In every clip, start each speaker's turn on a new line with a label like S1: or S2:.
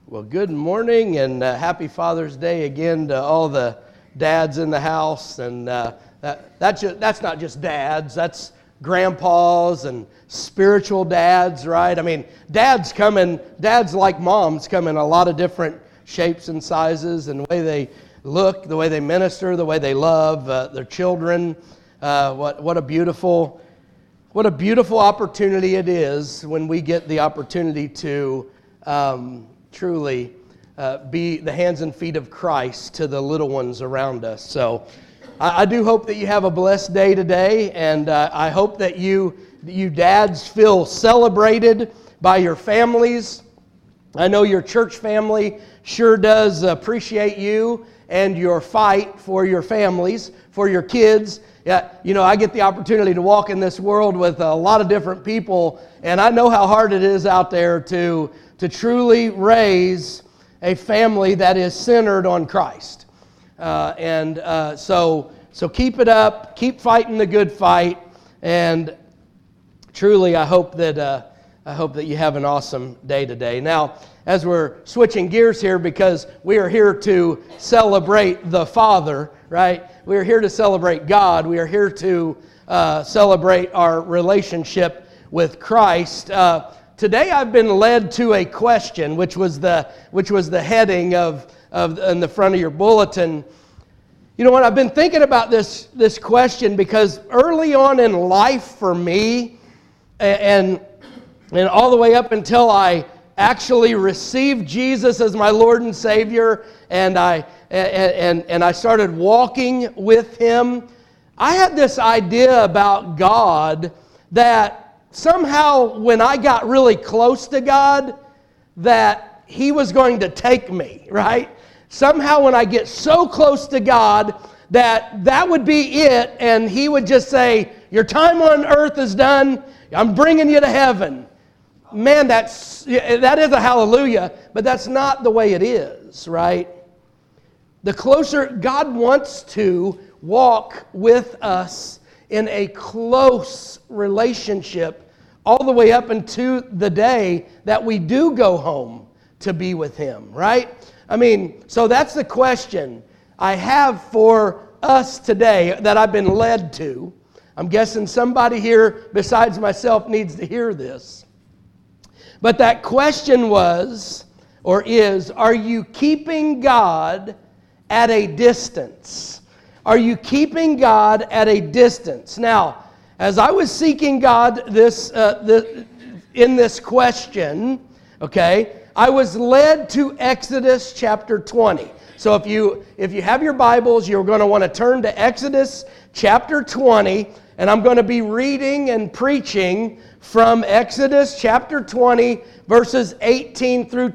S1: Well, good morning and happy Father's Day again to all the dads in the house. And that's not just dads, that's grandpas and spiritual dads, right? I mean, dads like moms come in a lot of different shapes and sizes, and the way they look, the way they minister, the way they love their children. What a beautiful opportunity it is when we get the opportunity to truly be the hands and feet of Christ to the little ones around us. So I do hope that you have a blessed day today, and I hope that you dads feel celebrated by your families. I know your church family sure does appreciate you and your fight for your families, for your kids. Yeah, you know, I get the opportunity to walk in this world with a lot of different people, and I know how hard it is out there to truly raise a family that is centered on Christ. So keep it up, keep fighting the good fight, and truly I hope that you have an awesome day today. Now, as we're switching gears here, because we are here to celebrate the Father, right? We are here to celebrate God. We are here to celebrate our relationship with Christ. Today I've been led to a question, which was the heading of in the front of your bulletin. You know what? I've been thinking about this question because early on in life for me, and all the way up until I actually received Jesus as my Lord and Savior, and I started walking with Him, I had this idea about God that somehow when I got really close to God, that He was going to take me, right? Somehow when I get so close to God, that would be it, and He would just say, your time on earth is done, I'm bringing you to heaven. Man, that is a hallelujah, but that's not the way it is, right? The closer, God wants to walk with us in a close relationship all the way up into the day that we do go home to be with Him, right? I mean, so that's the question I have for us today that I've been led to. I'm guessing somebody here besides myself needs to hear this. But that question was, or is, are you keeping God at a distance? Are you keeping God at a distance? Now, as I was seeking God in this question, okay, I was led to Exodus chapter 20. So if you have your Bibles, you're going to want to turn to Exodus chapter 20, and I'm going to be reading and preaching from Exodus chapter 20, verses 18 through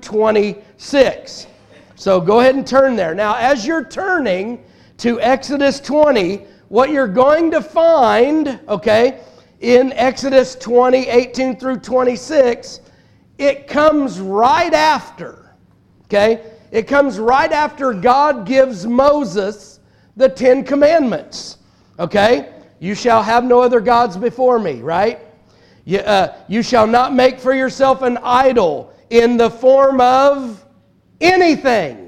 S1: 26. So go ahead and turn there. Now, as you're turning to Exodus 20, what you're going to find, okay, in Exodus 20, 18 through 26, it comes right after, okay? It comes right after God gives Moses the 10 Commandments, okay? You shall have no other gods before me, right? You shall not make for yourself an idol in the form of anything.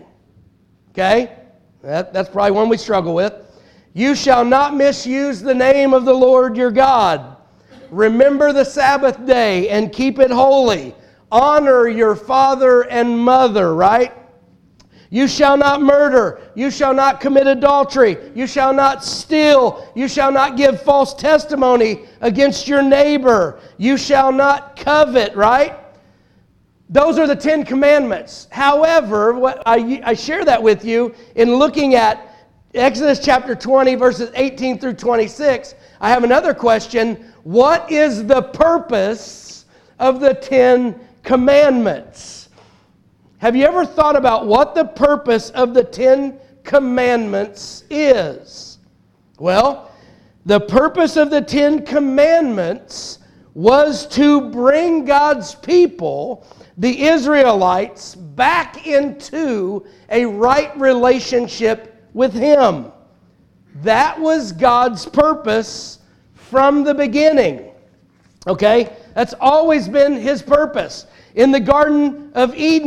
S1: Okay? That's probably one we struggle with. You shall not misuse the name of the Lord your God. Remember the Sabbath day and keep it holy. Honor your father and mother, right? You shall not murder. You shall not commit adultery. You shall not steal. You shall not give false testimony against your neighbor. You shall not covet, right? Those are the 10 Commandments. However, I share that with you in looking at Exodus chapter 20, verses 18 through 26. I have another question. What is the purpose of the 10 Commandments? Have you ever thought about what the purpose of the 10 Commandments is? Well, the purpose of the 10 Commandments was to bring God's people, the Israelites, back into a right relationship with Him. That was God's purpose from the beginning. Okay? That's always been His purpose. In the Garden of Eden,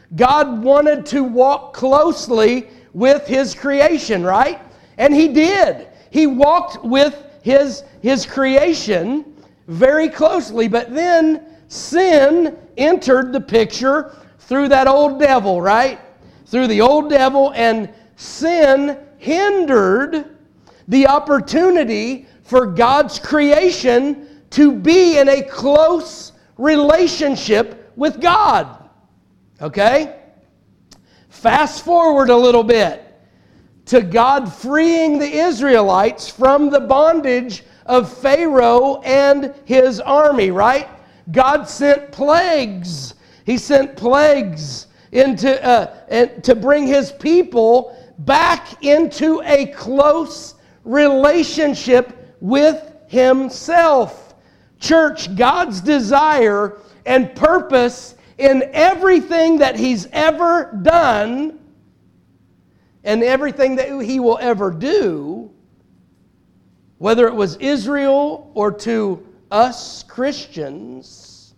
S1: God wanted to walk closely with His creation, right? And He did. He walked with His creation very closely. But then sin entered the picture through that old devil, right? Through the old devil, and sin hindered the opportunity for God's creation to be in a close relationship with God. Okay? Fast forward a little bit to God freeing the Israelites from the bondage of Pharaoh and his army, right? God sent plagues. He sent plagues to bring His people back into a close relationship with Himself. Church, God's desire and purpose in everything that He's ever done and everything that He will ever do, whether it was Israel or to us Christians,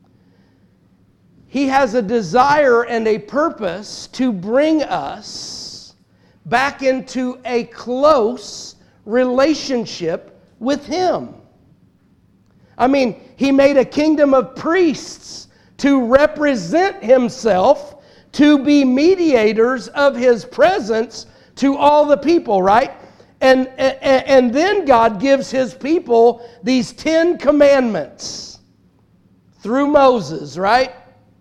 S1: He has a desire and a purpose to bring us back into a close relationship with Him. I mean, He made a kingdom of priests to represent Himself, to be mediators of His presence to all the people, right? And then God gives His people these 10 commandments through Moses, right?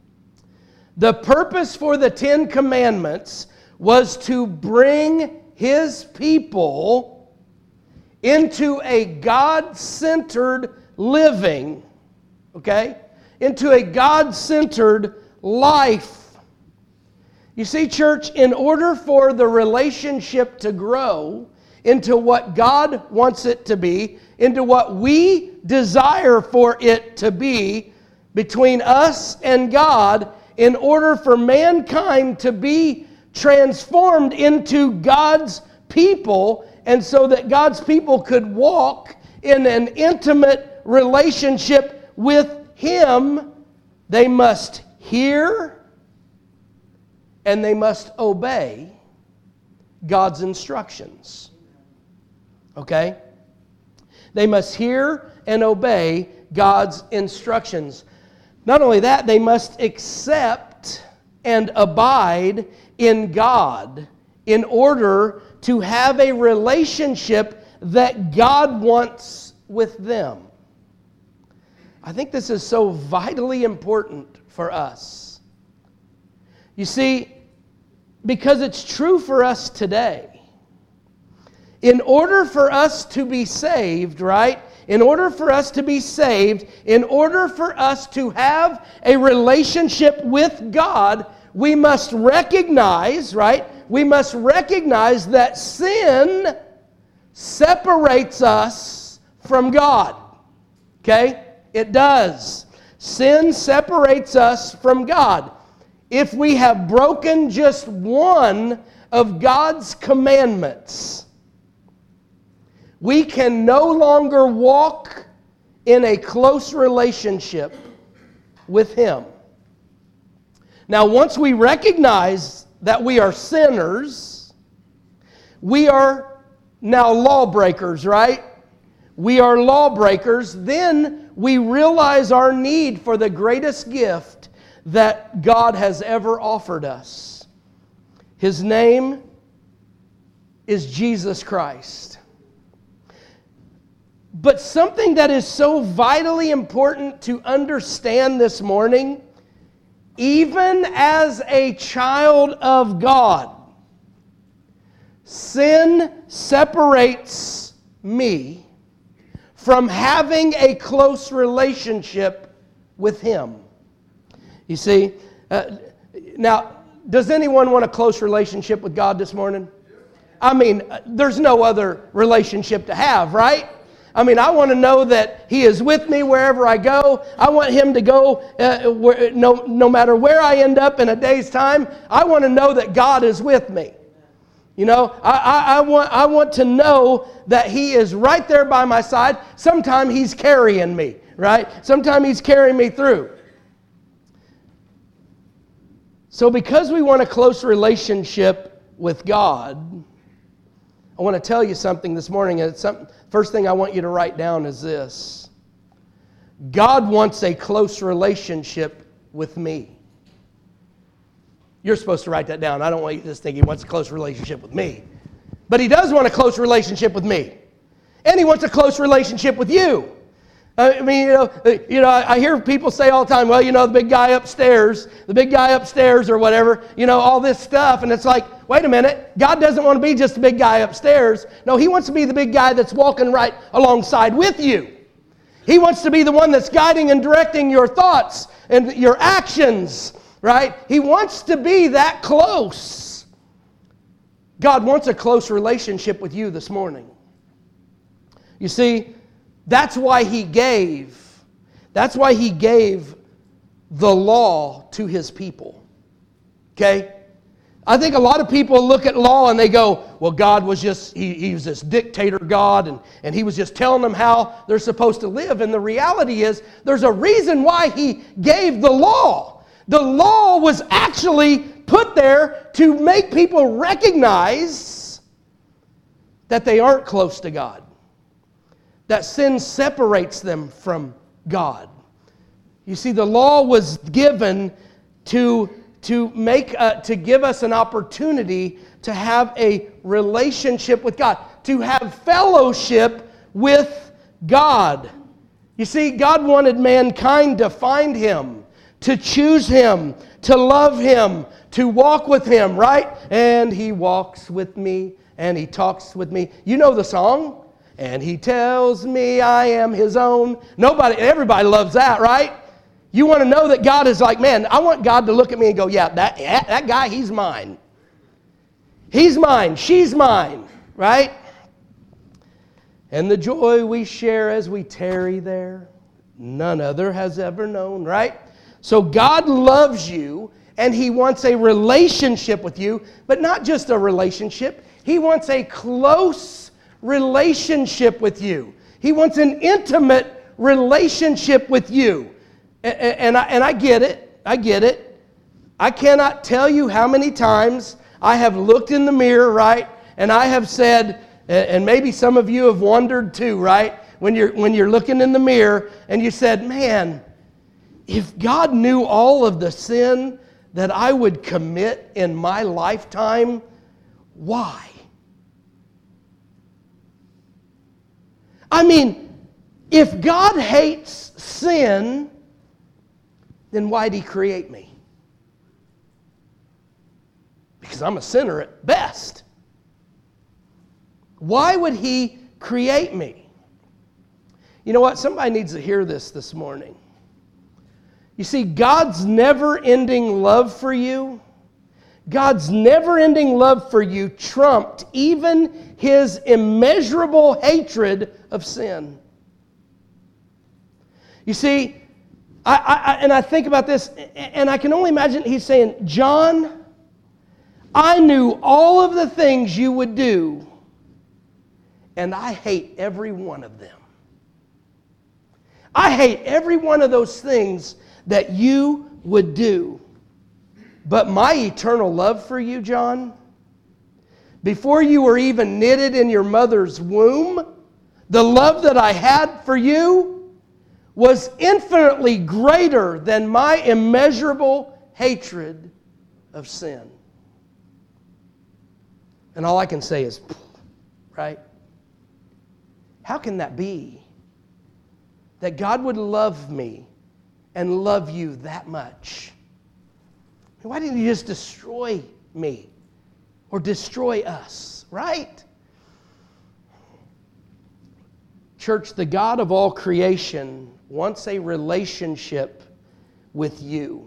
S1: The purpose for the 10 commandments was to bring His people into a God-centered living, okay? Into a God-centered life. You see, church, in order for the relationship to grow into what God wants it to be, into what we desire for it to be between us and God, in order for mankind to be transformed into God's people, and so that God's people could walk in an intimate relationship with Him, they must hear and they must obey God's instructions. Okay? They must hear and obey God's instructions. Not only that, they must accept and abide in God in order to have a relationship that God wants with them. I think this is so vitally important for us. You see, because it's true for us today. In order for us to be saved, right? In order for us to be saved, in order for us to have a relationship with God, we must recognize, right? We must recognize that sin separates us from God. Okay? It does. Sin separates us from God. If we have broken just one of God's commandments, we can no longer walk in a close relationship with Him. Now, once we recognize that we are sinners, we are now lawbreakers, right? We are lawbreakers. Then we realize our need for the greatest gift that God has ever offered us. His name is Jesus Christ. But something that is so vitally important to understand this morning, even as a child of God, sin separates me from having a close relationship with Him. You see, now, does anyone want a close relationship with God this morning? I mean, there's no other relationship to have, right? I mean, I want to know that He is with me wherever I go. I want Him to go no matter where I end up in a day's time. I want to know that God is with me. You know, I want to know that He is right there by my side. Sometimes He's carrying me, right? Sometimes He's carrying me through. So because we want a close relationship with God, I want to tell you something this morning. First thing I want you to write down is this. God wants a close relationship with me. You're supposed to write that down. I don't want you to just think He wants a close relationship with me. But He does want a close relationship with me. And He wants a close relationship with you. I mean, I hear people say all the time, well, the big guy upstairs or whatever, all this stuff. And it's like, wait a minute. God doesn't want to be just the big guy upstairs. No, He wants to be the big guy that's walking right alongside with you. He wants to be the one that's guiding and directing your thoughts and your actions, right? He wants to be that close. God wants a close relationship with you this morning. You see, that's why He gave the law to His people. Okay? I think a lot of people look at law and they go, well, God was just, he was this dictator God, and He was just telling them how they're supposed to live. And the reality is, there's a reason why He gave the law. The law was actually put there to make people recognize that they aren't close to God. That sin separates them from God. You see, the law was given to give us an opportunity to have a relationship with God, to have fellowship with God. You see, God wanted mankind to find Him, to choose Him, to love Him, to walk with Him, right? And He walks with me, and He talks with me. You know the song? And He tells me I am His own. Everybody loves that, right? You want to know that God is like, man, I want God to look at me and go, yeah, that guy, he's mine. He's mine, she's mine, right? And the joy we share as we tarry there, none other has ever known, right? So God loves you, and He wants a relationship with you, but not just a relationship. He wants a close relationship with you. He wants an intimate relationship with you. And I get it. I get it. I cannot tell you how many times I have looked in the mirror, right? And I have said, and maybe some of you have wondered too, right? When you're looking in the mirror and you said, man, if God knew all of the sin that I would commit in my lifetime, why? I mean, if God hates sin, then why'd He create me? Because I'm a sinner at best. Why would He create me? You know what? Somebody needs to hear this morning. You see, God's never-ending love for you, trumped even His immeasurable hatred of sin. You see, I think about this, and I can only imagine He's saying, John, I knew all of the things you would do, and I hate every one of them. I hate every one of those things that you would do. But my eternal love for you, John, before you were even knitted in your mother's womb, the love that I had for you was infinitely greater than my immeasurable hatred of sin. And all I can say is, right? How can that be? That God would love me and love you that much? Why didn't He just destroy me or destroy us, right? Church, the God of all creation wants a relationship with you.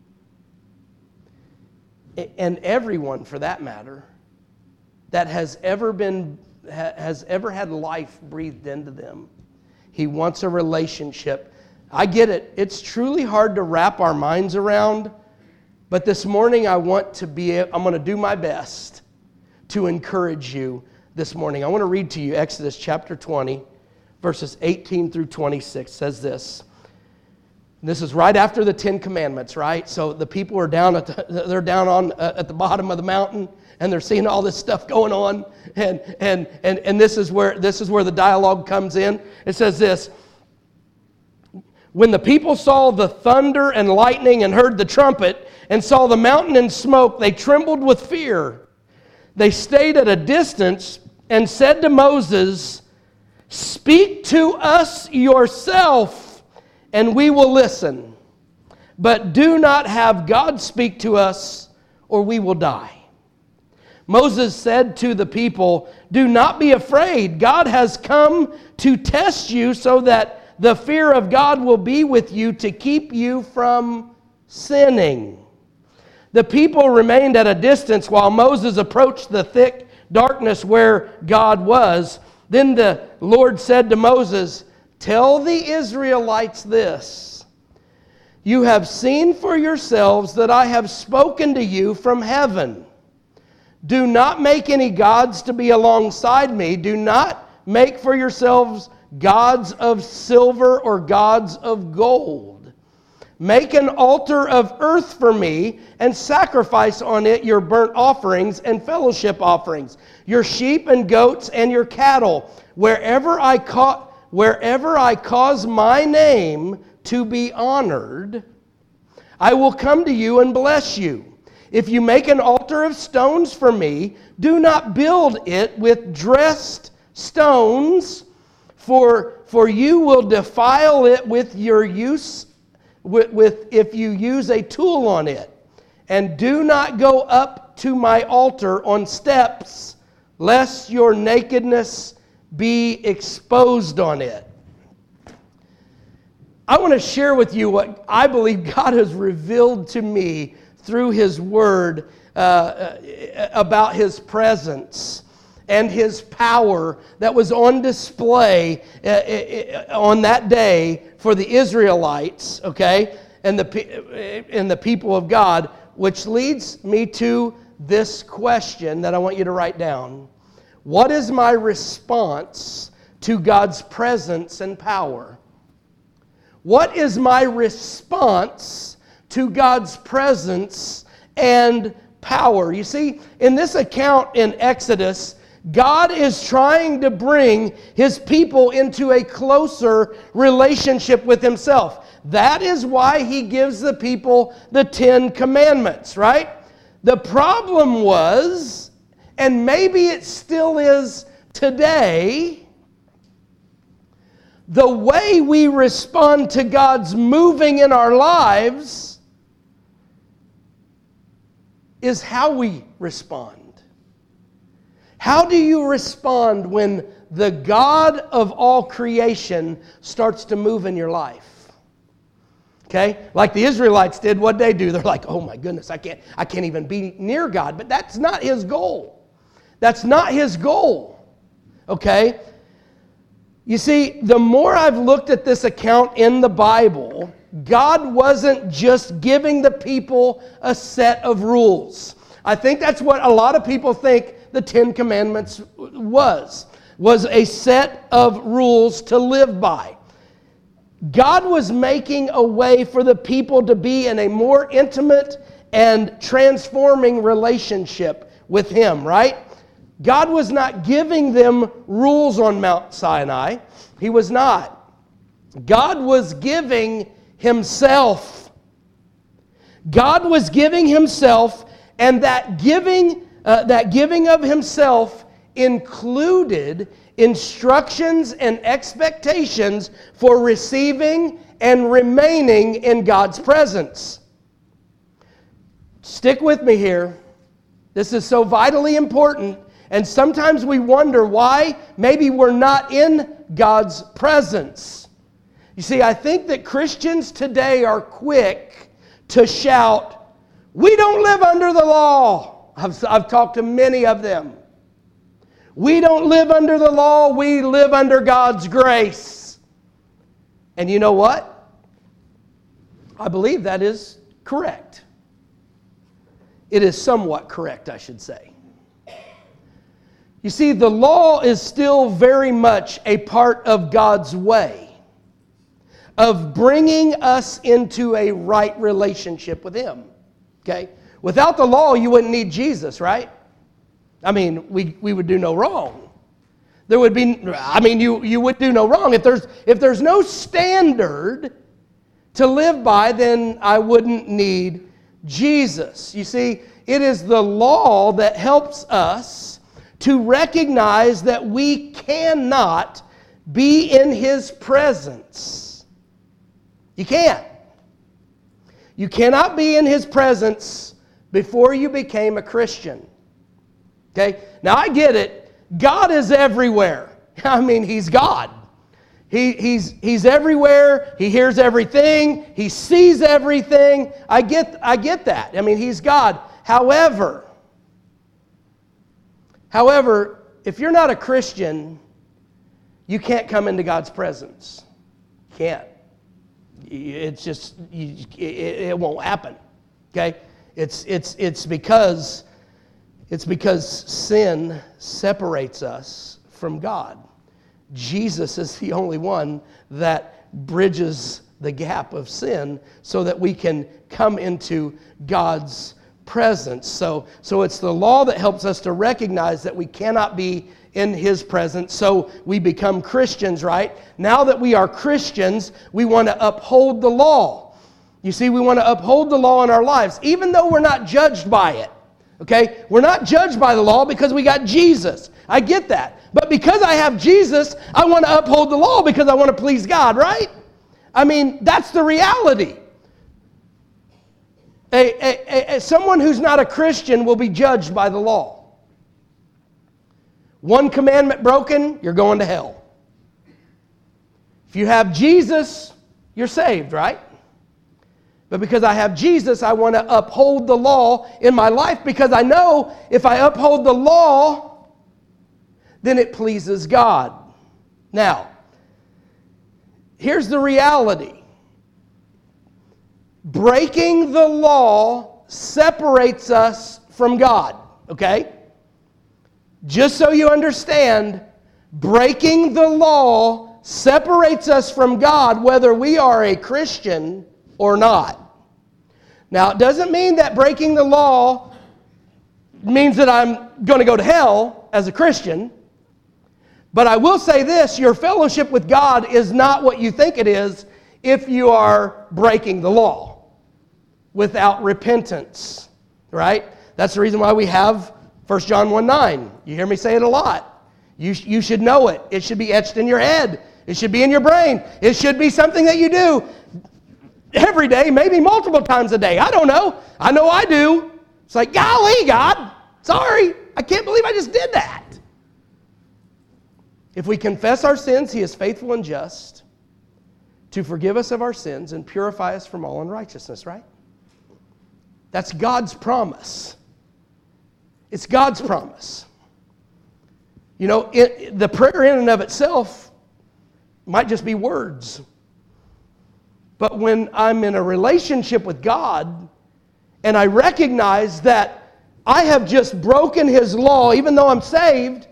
S1: And everyone, for that matter, that has ever had life breathed into them. He wants a relationship. I get it. It's truly hard to wrap our minds around. But this morning I'm going to do my best to encourage you this morning. I want to read to you Exodus chapter 20, verses 18 through 26. It says this. This is right after the Ten Commandments, right? So the people are down at the bottom of the mountain, and they're seeing all this stuff going on, and this is where the dialogue comes in. It says this: when the people saw the thunder and lightning and heard the trumpet and saw the mountain in smoke, they trembled with fear. They stayed at a distance and said to Moses, "Speak to us yourself, and we will listen. But do not have God speak to us, or we will die." Moses said to the people, "Do not be afraid. God has come to test you so that the fear of God will be with you to keep you from sinning." The people remained at a distance while Moses approached the thick darkness where God was. Then the Lord said to Moses, "Tell the Israelites this: you have seen for yourselves that I have spoken to you from heaven. Do not make any gods to be alongside me. Do not make for yourselves gods of silver or gods of gold. Make an altar of earth for me and sacrifice on it your burnt offerings and fellowship offerings, your sheep and goats and your cattle, wherever I cause my name to be honored. I will come to you and bless you. If you make an altar of stones for me, do not build it with dressed stones, for you will defile it with your use if you use a tool on it. And do not go up to my altar on steps, lest your nakedness be exposed on it." I want to share with you what I believe God has revealed to me through His Word about His presence and His power that was on display on that day for the Israelites, okay, and the people of God, which leads me to this question that I want you to write down. What is my response to God's presence and power? What is my response to God's presence and power? You see, in this account in Exodus, God is trying to bring His people into a closer relationship with Himself. That is why He gives the people the 10 Commandments, right? The problem was, and maybe it still is today, the way we respond to God's moving in our lives is how we respond. How do you respond when the God of all creation starts to move in your life? Okay? Like the Israelites did, what'd they do? They're like, "Oh my goodness, I can't even be near God." But that's not His goal. That's not His goal. Okay? You see, the more I've looked at this account in the Bible, God wasn't just giving the people a set of rules. I think that's what a lot of people think the 10 Commandments was a set of rules to live by. God was making a way for the people to be in a more intimate and transforming relationship with Him, right? God was not giving them rules on Mount Sinai. He was not. God was giving Himself. God was giving Himself, and that giving of Himself included instructions and expectations for receiving and remaining in God's presence. Stick with me here. This is so vitally important, and sometimes we wonder why maybe we're not in God's presence. You see, I think that Christians today are quick to shout, "We don't live under the law." I've talked to many of them. We don't live under the law, we live under God's grace. And you know what? I believe that is correct. It is somewhat correct, I should say. You see, the law is still very much a part of God's way. of bringing us into a right relationship with Him. Okay? Without the law, you wouldn't need Jesus, right? I mean, we would do no wrong. There would be, you would do no wrong. If there's no standard to live by, then I wouldn't need Jesus. You see, it is the law that helps us to recognize that we cannot be in His presence. You can't. You cannot be in His presence before you became a Christian. Okay? Now I get it. God is everywhere. I mean, He's God. He's everywhere. He hears everything. He sees everything. I get that. I mean, He's God. However, if you're not a Christian, you can't come into God's presence. You can't. It's just, it won't happen. Okay? It's because sin separates us from God. Jesus is the only one that bridges the gap of sin so that we can come into God's presence. So it's the law that helps us to recognize that we cannot be in His presence. So we become Christians, right? Now that we are Christians, we want to uphold the law. You see, we want to uphold the law in our lives, even though we're not judged by it. Okay? We're not judged by the law because we got Jesus. I get that. But because I have Jesus, I want to uphold the law because I want to please God, right? I mean, that's the reality. Someone who's not a Christian will be judged by the law. One commandment broken, you're going to hell. If you have Jesus, you're saved, right? But because I have Jesus, I want to uphold the law in my life because I know if I uphold the law, then it pleases God. Now, here's the reality. Breaking the law separates us from God, okay? Just so you understand, breaking the law separates us from God whether we are a Christian or not. Now, it doesn't mean that breaking the law means that I'm going to go to hell as a Christian. But I will say this, your fellowship with God is not what you think it is if you are breaking the law without repentance, right? That's the reason why we have 1 John 1:9. You hear me say it a lot. You should know it. It should be etched in your head. It should be in your brain. It should be something that you do every day, maybe multiple times a day. I don't know. I know I do. It's like, golly, God, sorry. I can't believe I just did that. If we confess our sins, He is faithful and just to forgive us of our sins and purify us from all unrighteousness, right? That's God's promise. It's God's promise. You know, the prayer in and of itself might just be words. But when I'm in a relationship with God and I recognize that I have just broken His law, even though I'm saved,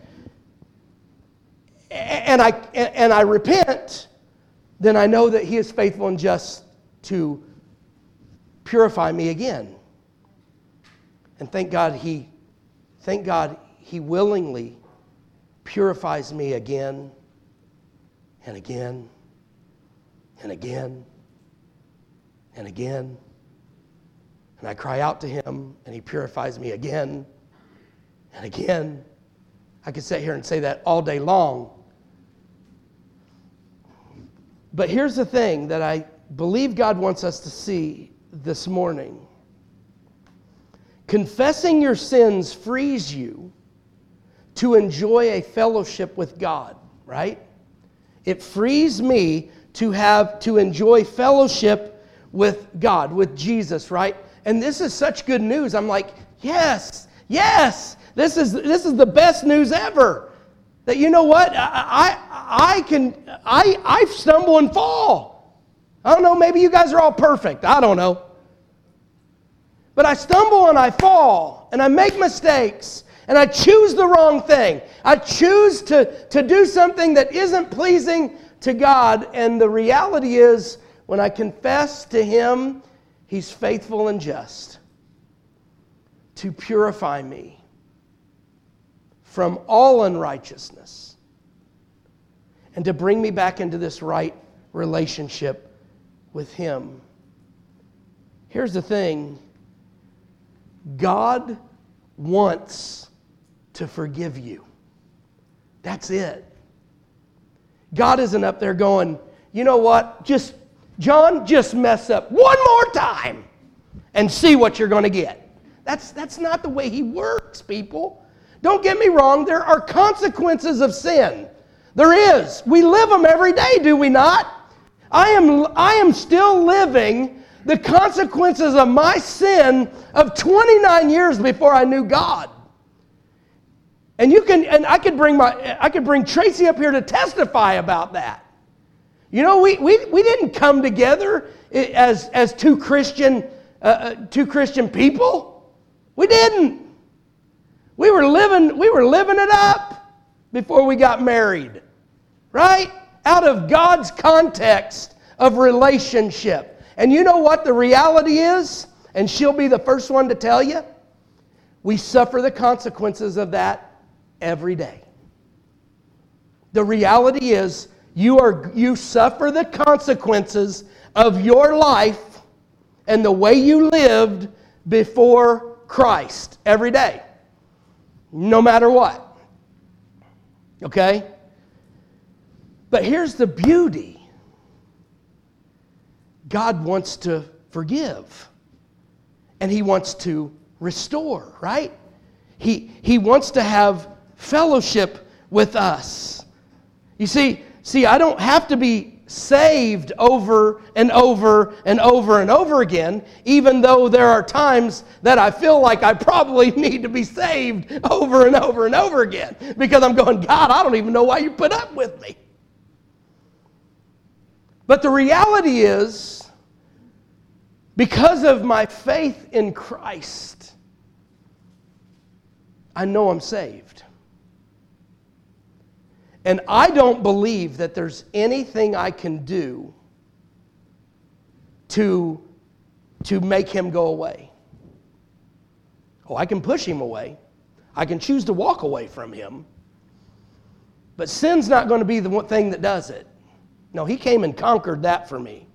S1: and I repent, then I know that He is faithful and just to purify me again. And thank God He willingly purifies me again and again and again and again. And I cry out to Him and He purifies me again and again. I could sit here and say that all day long. But here's the thing that I believe God wants us to see this morning. Confessing your sins frees you to enjoy a fellowship with God, right? It frees me to enjoy fellowship with God, with Jesus, right? And this is such good news. I'm like, yes, this is the best news ever. That you know what? I stumble and fall. I don't know, maybe you guys are all perfect. I don't know. But I stumble and I fall and I make mistakes and I choose the wrong thing. I choose to do something that isn't pleasing to God. And the reality is, when I confess to Him, He's faithful and just to purify me from all unrighteousness and to bring me back into this right relationship with Him. Here's the thing. God wants to forgive you. That's it. God isn't up there going, you know what, John, just mess up one more time and see what you're going to get. That's not the way He works, people. Don't get me wrong, there are consequences of sin. There is. We live them every day, do we not? I am still living the consequences of my sin of 29 years before I knew God. And I could bring Tracy up here to testify about that. You know, we didn't come together as two Christian people. We didn't. We were living it up before we got married, right? Out of God's context of relationship. And you know what the reality is? And she'll be the first one to tell you. We suffer the consequences of that every day. The reality is you suffer the consequences of your life and the way you lived before Christ every day. No matter what. Okay? But here's the beauty. God wants to forgive. And He wants to restore, right? He wants to have fellowship with us. You see, I don't have to be saved over and over and over and over again, even though there are times that I feel like I probably need to be saved over and over and over again, because I'm going, God, I don't even know why you put up with me. But the reality is, because of my faith in Christ, I know I'm saved. And I don't believe that there's anything I can do to make Him go away. Oh, I can push Him away. I can choose to walk away from Him. But sin's not going to be the one thing that does it. No, He came and conquered that for me.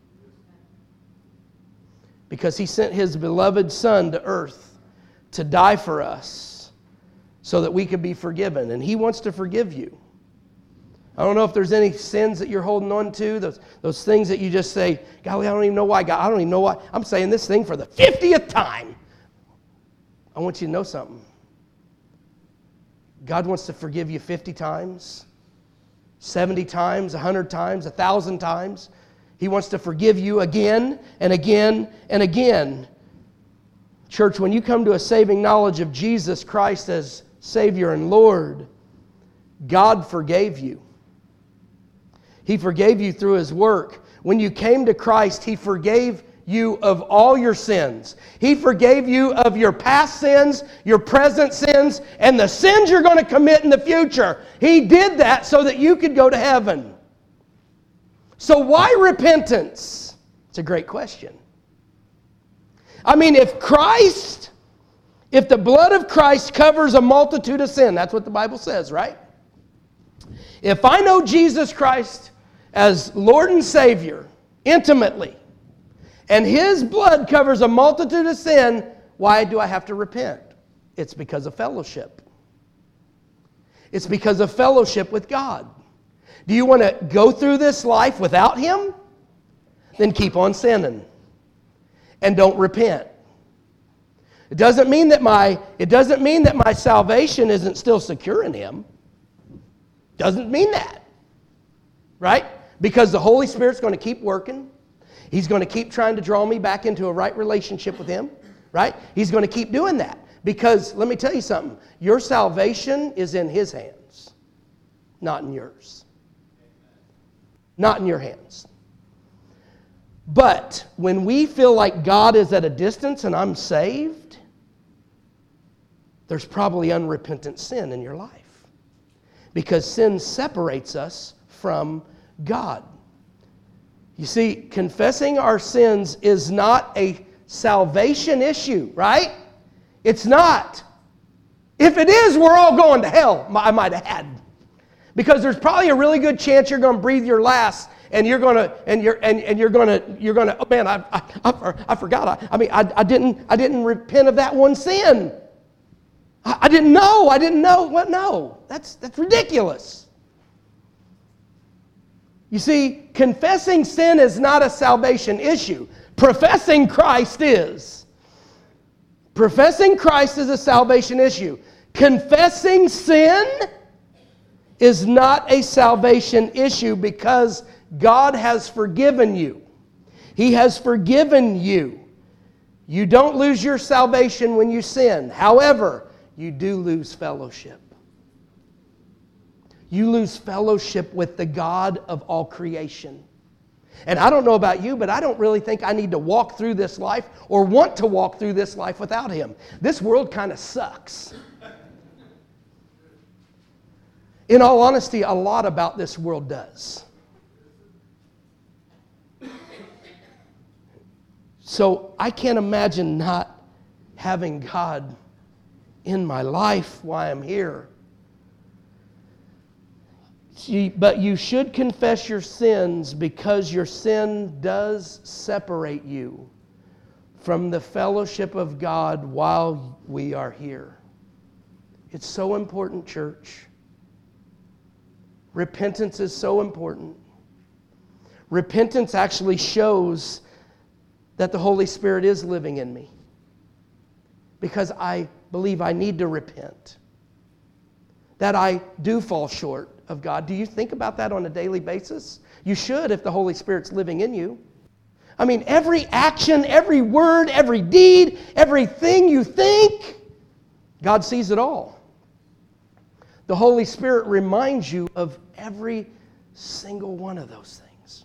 S1: Because He sent His beloved Son to earth to die for us so that we could be forgiven. And He wants to forgive you. I don't know if there's any sins that you're holding on to, those things that you just say, golly, I don't even know why, God, I don't even know why. I'm saying this thing for the 50th time. I want you to know something. God wants to forgive you 50 times, 70 times, 100 times, 1,000 times. He wants to forgive you again and again and again. Church, when you come to a saving knowledge of Jesus Christ as Savior and Lord, God forgave you. He forgave you through His work. When you came to Christ, He forgave you of all your sins. He forgave you of your past sins, your present sins, and the sins you're going to commit in the future. He did that so that you could go to heaven. So why repentance? It's a great question. I mean, if the blood of Christ covers a multitude of sin, that's what the Bible says, right? If I know Jesus Christ as Lord and Savior intimately, and His blood covers a multitude of sin, why do I have to repent? It's because of fellowship. It's because of fellowship with God. Do you want to go through this life without Him? Then keep on sinning and don't repent. It doesn't mean that my salvation isn't still secure in Him. Doesn't mean that. Right? Because the Holy Spirit's going to keep working. He's going to keep trying to draw me back into a right relationship with Him. Right? He's going to keep doing that. Because, let me tell you something. Your salvation is in His hands. Not in yours. Not in your hands. But when we feel like God is at a distance and I'm saved, there's probably unrepentant sin in your life. Because sin separates us from God. You see, confessing our sins is not a salvation issue, right? It's not. If it is, we're all going to hell, I might add. Because there's probably a really good chance you're going to breathe your last, and you're going to, oh man, I forgot. I didn't repent of that one sin. I didn't know. What? No, that's ridiculous. You see, confessing sin is not a salvation issue. Professing Christ is. Professing Christ is a salvation issue. Confessing sin is not a salvation issue because God has forgiven you. He has forgiven you. You don't lose your salvation when you sin. However, you do lose fellowship. You lose fellowship with the God of all creation. And I don't know about you, but I don't really think I need to walk through this life or want to walk through this life without Him. This world kind of sucks. In all honesty, a lot about this world does. So I can't imagine not having God in my life while I'm here. But you should confess your sins because your sin does separate you from the fellowship of God while we are here. It's so important, church. Repentance is so important. Repentance actually shows that the Holy Spirit is living in me because I believe I need to repent, that I do fall short of God. Do you think about that on a daily basis? You should if the Holy Spirit's living in you. I mean, every action, every word, every deed, everything you think, God sees it all. The Holy Spirit reminds you of every single one of those things.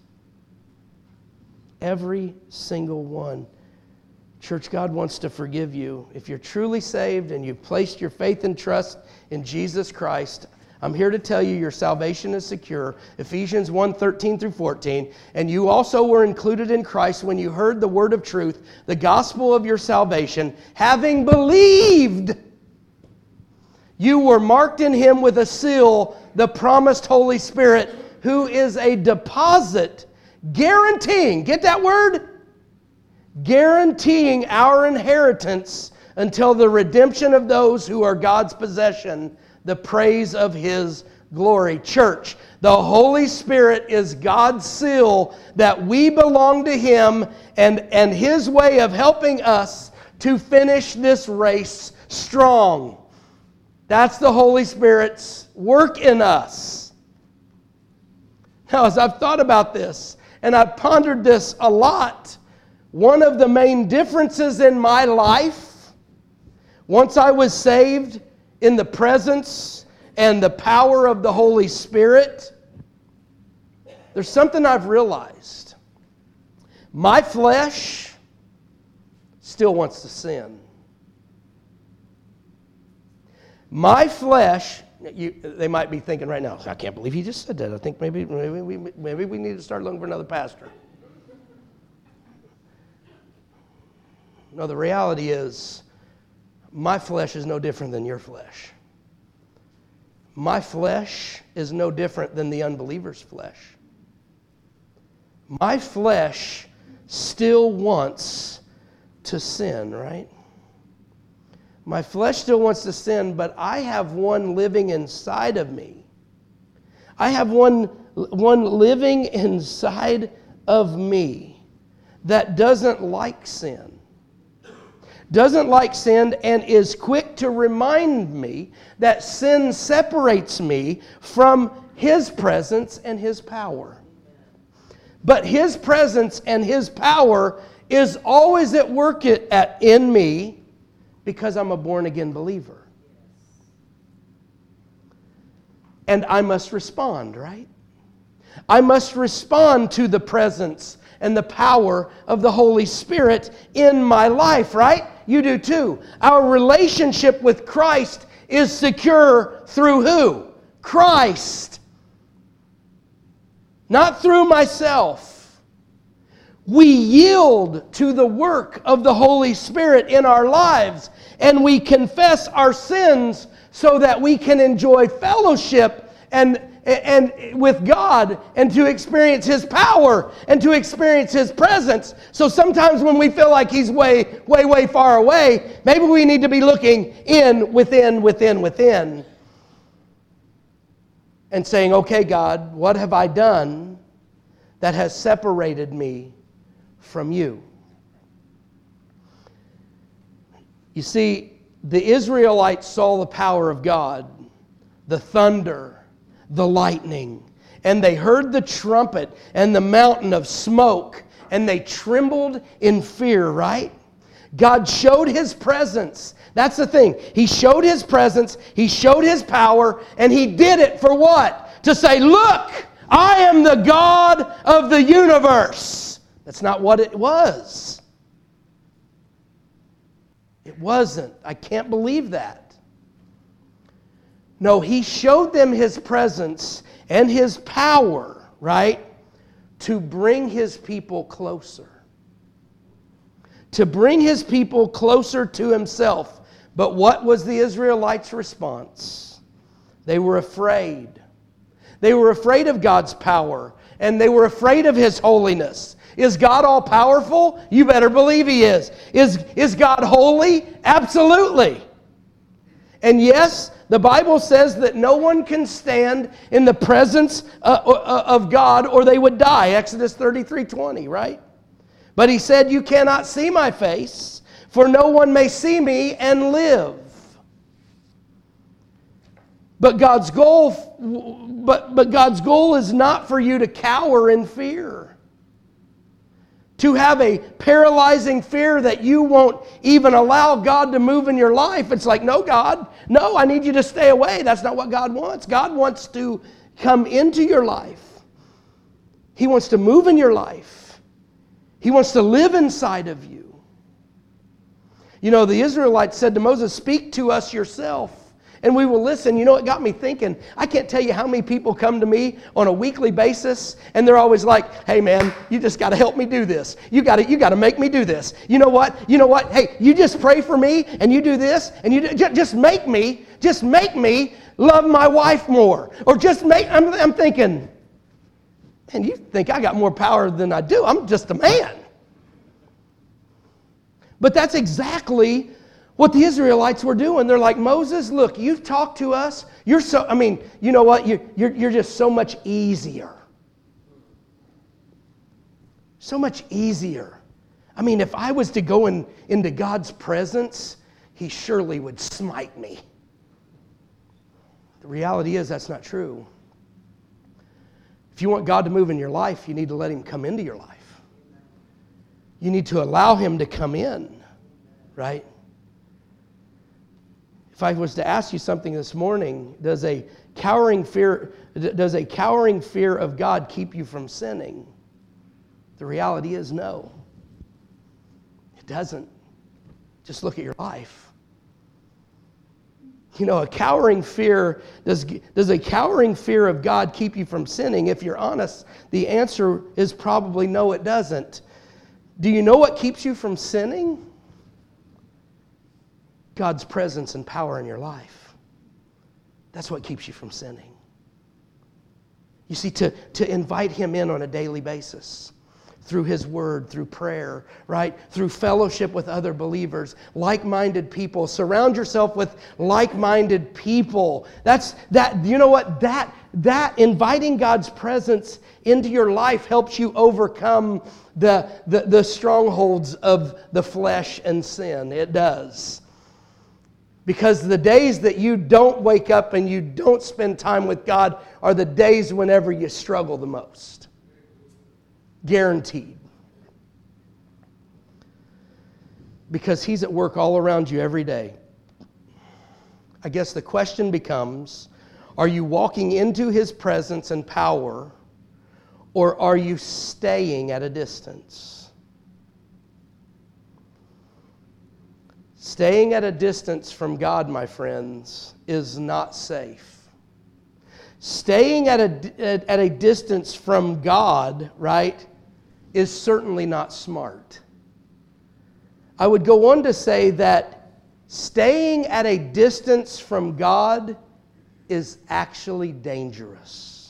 S1: Every single one. Church, God wants to forgive you. If you're truly saved and you've placed your faith and trust in Jesus Christ, I'm here to tell you your salvation is secure. Ephesians 1:13 through 14. And you also were included in Christ when you heard the word of truth, the gospel of your salvation, having believed. You were marked in Him with a seal, the promised Holy Spirit, who is a deposit guaranteeing, get that word? Guaranteeing our inheritance until the redemption of those who are God's possession, the praise of His glory. Church, the Holy Spirit is God's seal that we belong to Him and His way of helping us to finish this race strong. That's the Holy Spirit's work in us. Now, as I've thought about this, and I've pondered this a lot, one of the main differences in my life, once I was saved in the presence and the power of the Holy Spirit, there's something I've realized. My flesh still wants to sin. My flesh, they might be thinking right now, I can't believe he just said that. I think maybe we need to start looking for another pastor. No, the reality is, my flesh is no different than your flesh. My flesh is no different than the unbeliever's flesh. My flesh still wants to sin, right? My flesh still wants to sin, but I have one living inside of me. I have one living inside of me that doesn't like sin. Doesn't like sin and is quick to remind me that sin separates me from His presence and His power. But His presence and His power is always at work in me because I'm a born-again believer. And I must respond, right? I must respond to the presence and the power of the Holy Spirit in my life, right? You do too. Our relationship with Christ is secure through who? Christ. not through myself. We yield to the work of the Holy Spirit in our lives, and we confess our sins so that we can enjoy fellowship and with God, and to experience His power and to experience His presence. So sometimes when we feel like He's way, way, way far away, maybe we need to be looking within, and saying, okay, God, what have I done that has separated me from You? You see, the Israelites saw the power of God, the thunder, the lightning, and they heard the trumpet and the mountain of smoke, and they trembled in fear, right? God showed His presence. That's the thing. He showed His presence, He showed His power, and He did it for what? To say, look, I am the God of the universe. That's not what it was. It wasn't. I can't believe that. No, He showed them His presence and His power, right? To bring His people closer. To bring His people closer to Himself. But what was the Israelites' response? They were afraid. They were afraid of God's power, and they were afraid of His holiness. Is God all powerful? You better believe He is. Is God holy? Absolutely. And yes, the Bible says that no one can stand in the presence of God or they would die. Exodus 33:20, right? But He said, you cannot see my face, for no one may see me and live. But God's goal is not for you to cower in fear. To have a paralyzing fear that you won't even allow God to move in your life. It's like, no, God, no, I need you to stay away. That's not what God wants. God wants to come into your life. He wants to move in your life. He wants to live inside of you. You know, the Israelites said to Moses, speak to us yourself, and we will listen. You know, it got me thinking. I can't tell you how many people come to me on a weekly basis, and they're always like, hey man, you just got to help me do this. You got to make me do this. You know what? Hey, you just pray for me, and you do this, and you just make me love my wife more. Or I'm thinking, man, you think I got more power than I do. I'm just a man. But that's exactly what the Israelites were doing. They're like, Moses, look, you've talked to us. You know what? You're just so much easier. So much easier. I mean, if I was to go into God's presence, He surely would smite me. The reality is that's not true. If you want God to move in your life, you need to let Him come into your life. You need to allow Him to come in, right? If I was to ask you something this morning, does a cowering fear of God keep you from sinning? The reality is no. It doesn't. Just look at your life. You know, does a cowering fear of God keep you from sinning? If you're honest, the answer is probably no, it doesn't. Do you know what keeps you from sinning? God's presence and power in your life. That's what keeps you from sinning. You see, to invite Him in on a daily basis, through His Word, through prayer, right? Through fellowship with other believers, like-minded people. Surround yourself with like-minded people. You know what? That inviting God's presence into your life helps you overcome the strongholds of the flesh and sin. It does. Because the days that you don't wake up and you don't spend time with God are the days whenever you struggle the most. Guaranteed. Because He's at work all around you every day. I guess the question becomes, are you walking into His presence and power, or are you staying at a distance? Staying at a distance from God, my friends, is not safe. Staying at a distance from God, right, is certainly not smart. I would go on to say that staying at a distance from God is actually dangerous.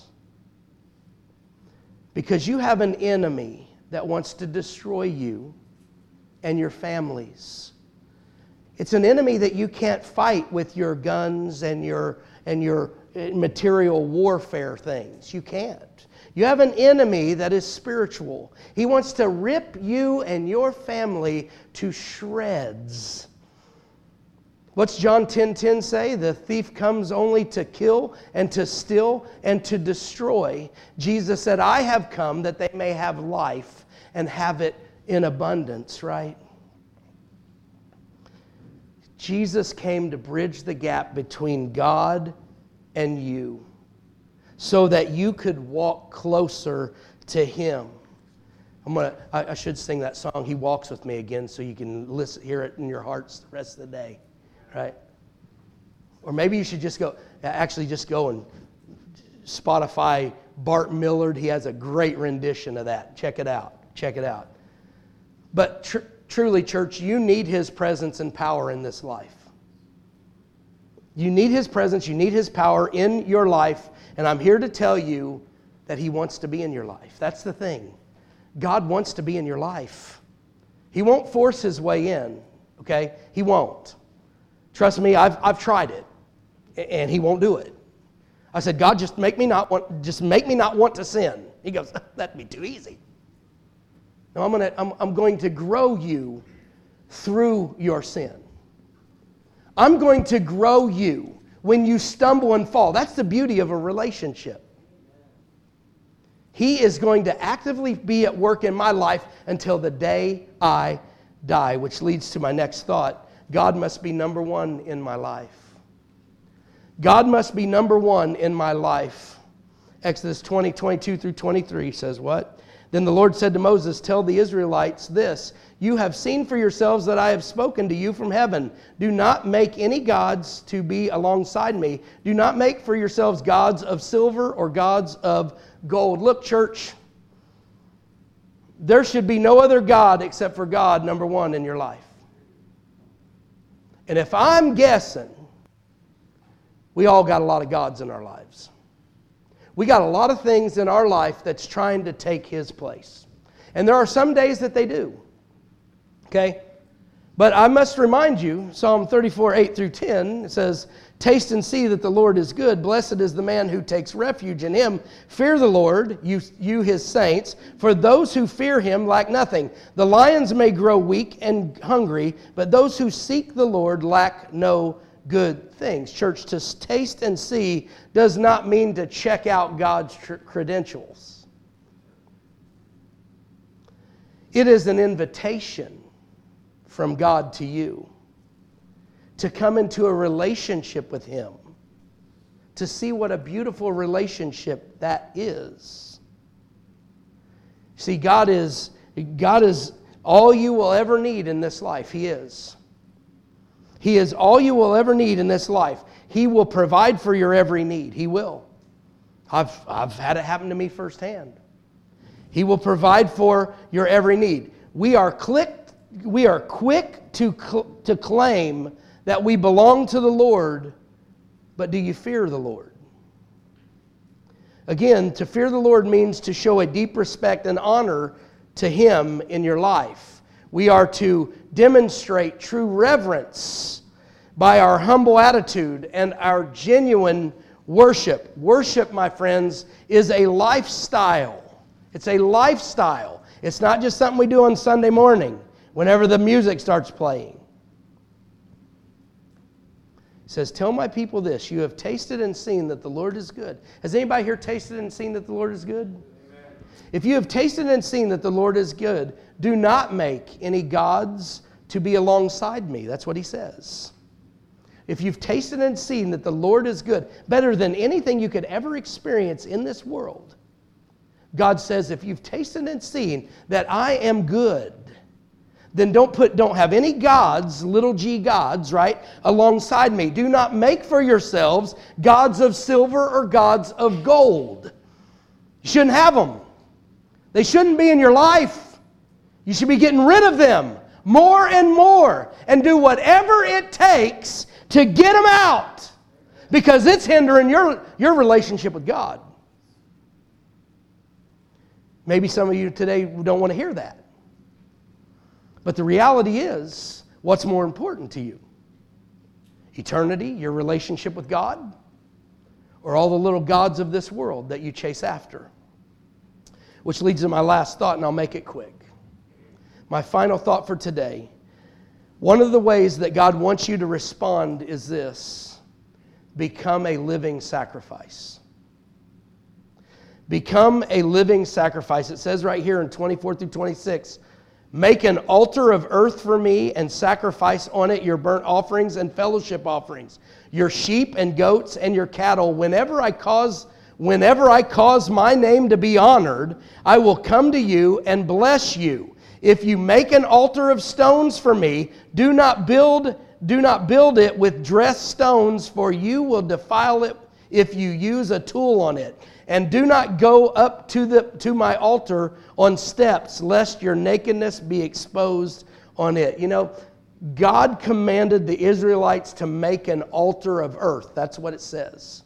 S1: Because you have an enemy that wants to destroy you and your families. It's an enemy that you can't fight with your guns and your material warfare things. You can't. You have an enemy that is spiritual. He wants to rip you and your family to shreds. What's John 10:10 say? The thief comes only to kill and to steal and to destroy. Jesus said, I have come that they may have life and have it in abundance, right? Jesus came to bridge the gap between God and you, so that you could walk closer to Him. I should sing that song, He Walks With Me, again, so you can hear it in your hearts the rest of the day, right? Or maybe you should just go and Spotify Bart Millard. He has a great rendition of that. Check it out. But truly, church, you need His presence and power in this life. You need His presence, you need His power in your life, and I'm here to tell you that He wants to be in your life. That's the thing. God wants to be in your life. He won't force His way in, okay? He won't. Trust me, I've tried it, and He won't do it. I said, God, just make me not want to sin. He goes, that'd be too easy. No, I'm going to grow you through your sin. I'm going to grow you when you stumble and fall. That's the beauty of a relationship. He is going to actively be at work in my life until the day I die, which leads to my next thought. God must be number one in my life. God must be number one in my life. Exodus 20:22 through 23 says what? Then the Lord said to Moses, tell the Israelites this, you have seen for yourselves that I have spoken to you from heaven. Do not make any gods to be alongside me. Do not make for yourselves gods of silver or gods of gold. Look, church, there should be no other God except for God, number one, in your life. And if I'm guessing, we all got a lot of gods in our lives. We got a lot of things in our life that's trying to take His place. And there are some days that they do. Okay? But I must remind you, Psalm 34:8 through 10, it says, taste and see that the Lord is good. Blessed is the man who takes refuge in Him. Fear the Lord, you His saints, for those who fear Him lack nothing. The lions may grow weak and hungry, but those who seek the Lord lack no good things. Church, to taste and see does not mean to check out God's credentials. It is an invitation from God to you to come into a relationship with Him, to see what a beautiful relationship that is. See, God is all you will ever need in this life. He is. He is all you will ever need in this life. He will provide for your every need. He will. I've had it happen to me firsthand. He will provide for your every need. We are quick to claim that we belong to the Lord, but do you fear the Lord? Again, to fear the Lord means to show a deep respect and honor to Him in your life. We are to demonstrate true reverence by our humble attitude and our genuine worship. Worship, my friends, is a lifestyle. It's a lifestyle. It's not just something we do on Sunday morning whenever the music starts playing. It says, tell my people this, you have tasted and seen that the Lord is good. Has anybody here tasted and seen that the Lord is good? Amen. If you have tasted and seen that the Lord is good, do not make any gods to be alongside me. That's what He says. If you've tasted and seen that the Lord is good, better than anything you could ever experience in this world, God says, if you've tasted and seen that I am good, then don't have any gods, little g gods, right, alongside me. Do not make for yourselves gods of silver or gods of gold. You shouldn't have them. They shouldn't be in your life. You should be getting rid of them more and more and do whatever it takes to get them out, because it's hindering your relationship with God. Maybe some of you today don't want to hear that. But the reality is, what's more important to you? Eternity, your relationship with God, or all the little gods of this world that you chase after? Which leads to my last thought, and I'll make it quick. My final thought for today. One of the ways that God wants you to respond is this: become a living sacrifice. Become a living sacrifice. It says right here in 24 through 26, make an altar of earth for me and sacrifice on it your burnt offerings and fellowship offerings, your sheep and goats and your cattle. Whenever I cause my name to be honored, I will come to you and bless you. If you make an altar of stones for me, do not build it with dressed stones, for you will defile it if you use a tool on it. And do not go up to my altar on steps, lest your nakedness be exposed on it. You know, God commanded the Israelites to make an altar of earth. That's what it says.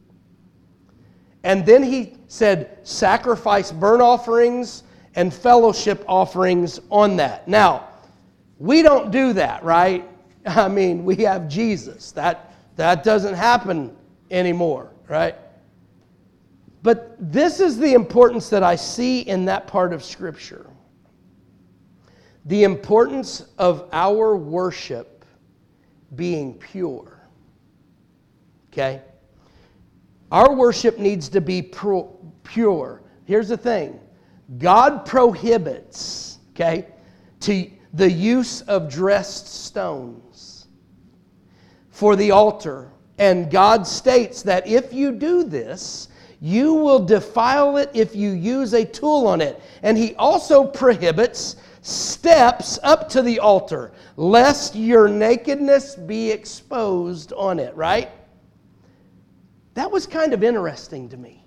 S1: And then he said, sacrifice burnt offerings and fellowship offerings on that. Now, we don't do that, right? I mean, we have Jesus. That doesn't happen anymore, right? But this is the importance that I see in that part of Scripture. The importance of our worship being pure. Okay? Our worship needs to be pure. Here's the thing. God prohibits, okay, the use of dressed stones for the altar. And God states that if you do this, you will defile it if you use a tool on it. And he also prohibits steps up to the altar, lest your nakedness be exposed on it, right? That was kind of interesting to me.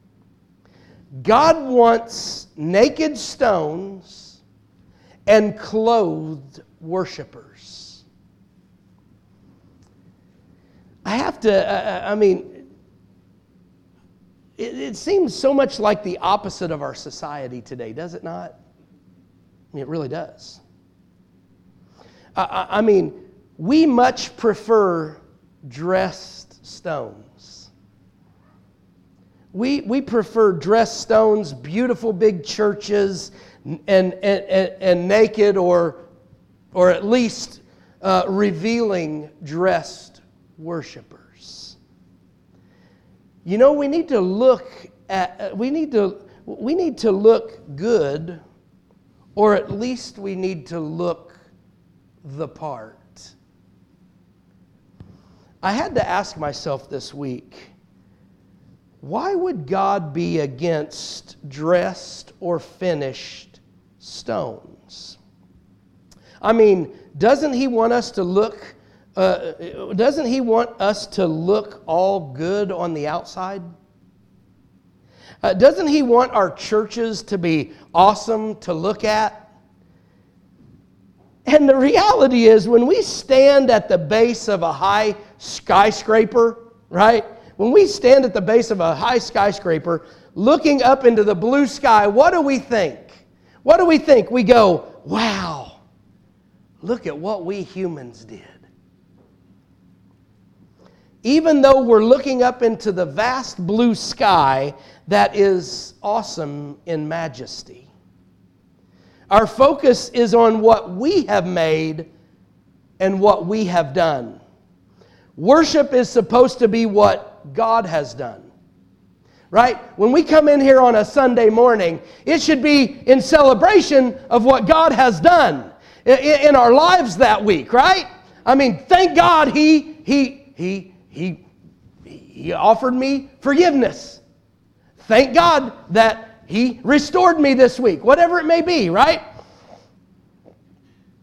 S1: God wants naked stones and clothed worshipers. I have to, it seems so much like the opposite of our society today, does it not? I mean, it really does. We much prefer dressed stones. We prefer dressed stones, beautiful big churches, and naked or at least revealing dressed worshipers. You know, we need to look good, or at least we need to look the part. I had to ask myself this week, why would God be against dressed or finished stones? I mean, doesn't He want us to look all good on the outside? Doesn't He want our churches to be awesome to look at? And the reality is, when we stand at the base of a high skyscraper, right? When we stand at the base of a high skyscraper, looking up into the blue sky, what do we think? What do we think? We go, wow, look at what we humans did. Even though we're looking up into the vast blue sky that is awesome in majesty, our focus is on what we have made and what we have done. Worship is supposed to be what God has done, right? When we come in here on a Sunday morning, it should be in celebration of what God has done in our lives that week, right? I mean, thank God He offered me forgiveness. Thank God that He restored me this week, whatever it may be, right?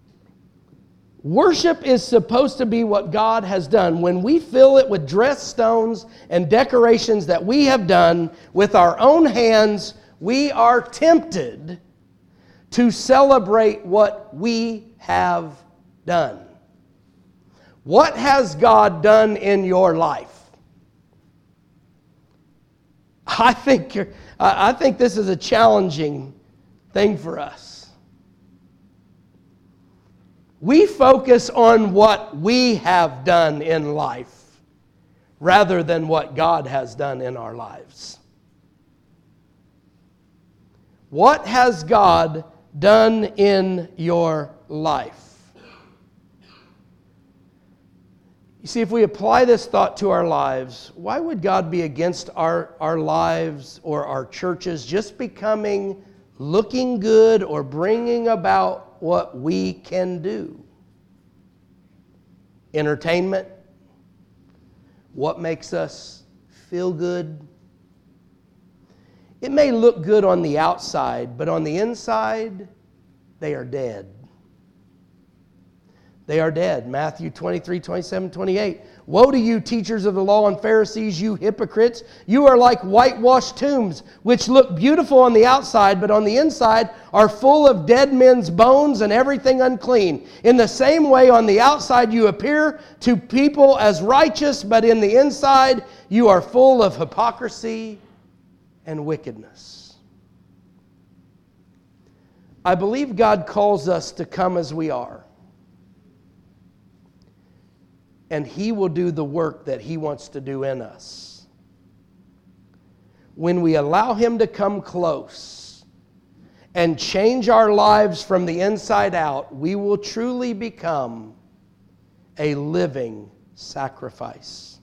S1: Worship is supposed to be what God has done. When we fill it with dressed stones and decorations that we have done with our own hands, we are tempted to celebrate what we have done. What has God done in your life? I think this is a challenging thing for us. We focus on what we have done in life rather than what God has done in our lives. What has God done in your life? You see, if we apply this thought to our lives, why would God be against our lives or our churches just becoming looking good or bringing about what we can do? Entertainment, what makes us feel good. It may look good on the outside, but on the inside, they are dead. They are dead. Matthew 23, 27, 28. Woe to you, teachers of the law and Pharisees, you hypocrites! You are like whitewashed tombs, which look beautiful on the outside, but on the inside are full of dead men's bones and everything unclean. In the same way, on the outside you appear to people as righteous, but in the inside you are full of hypocrisy and wickedness. I believe God calls us to come as we are. And He will do the work that He wants to do in us. When we allow Him to come close and change our lives from the inside out, we will truly become a living sacrifice.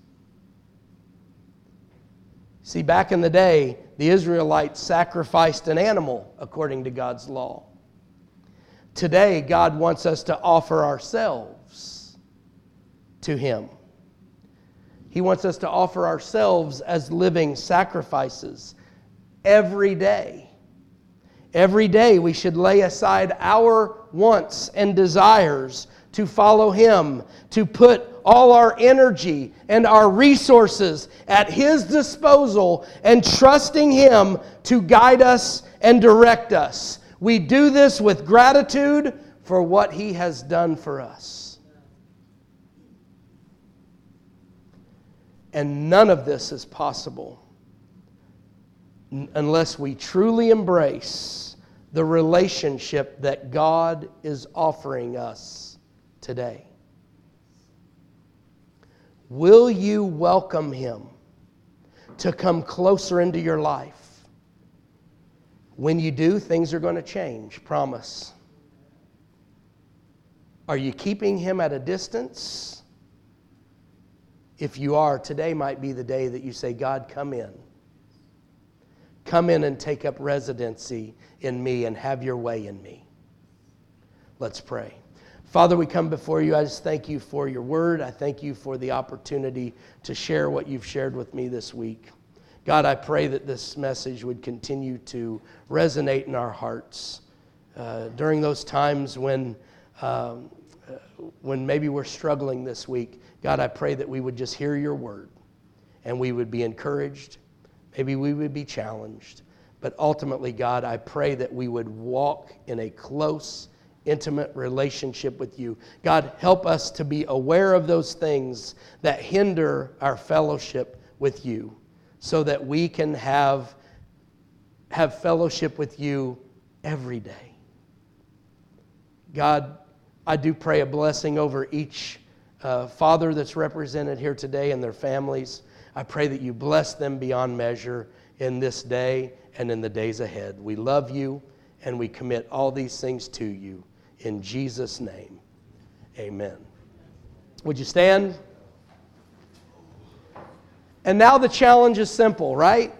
S1: See, back in the day, the Israelites sacrificed an animal according to God's law. Today, God wants us to offer ourselves to Him. He wants us to offer ourselves as living sacrifices every day. Every day we should lay aside our wants and desires to follow Him, to put all our energy and our resources at His disposal and trusting Him to guide us and direct us. We do this with gratitude for what He has done for us. And none of this is possible unless we truly embrace the relationship that God is offering us today. Will you welcome Him to come closer into your life? When you do, things are going to change, promise. Are you keeping Him at a distance? If you are, today might be the day that you say, God, come in. Come in and take up residency in me and have your way in me. Let's pray. Father, we come before you. I just thank you for your word. I thank you for the opportunity to share what you've shared with me this week. God, I pray that this message would continue to resonate in our hearts during those times when maybe we're struggling this week. God, I pray that we would just hear your word and we would be encouraged. Maybe we would be challenged. But ultimately, God, I pray that we would walk in a close, intimate relationship with you. God, help us to be aware of those things that hinder our fellowship with you so that we can have fellowship with you every day. God, I do pray a blessing over each father that's represented here today and their families. I pray that you bless them beyond measure in this day and in the days ahead. We love you and we commit all these things to you. In Jesus' name, amen. Would you stand? And now the challenge is simple, right?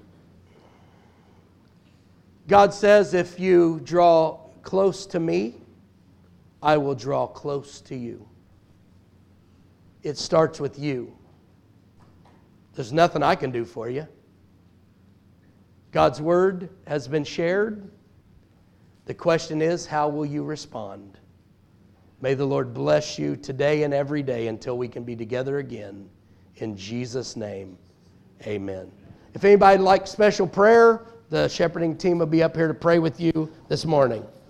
S1: God says, if you draw close to me, I will draw close to you. It starts with you. There's nothing I can do for you. God's word has been shared. The question is, how will you respond? May the Lord bless you today and every day until we can be together again. In Jesus' name, amen. If anybody would like special prayer, the shepherding team will be up here to pray with you this morning.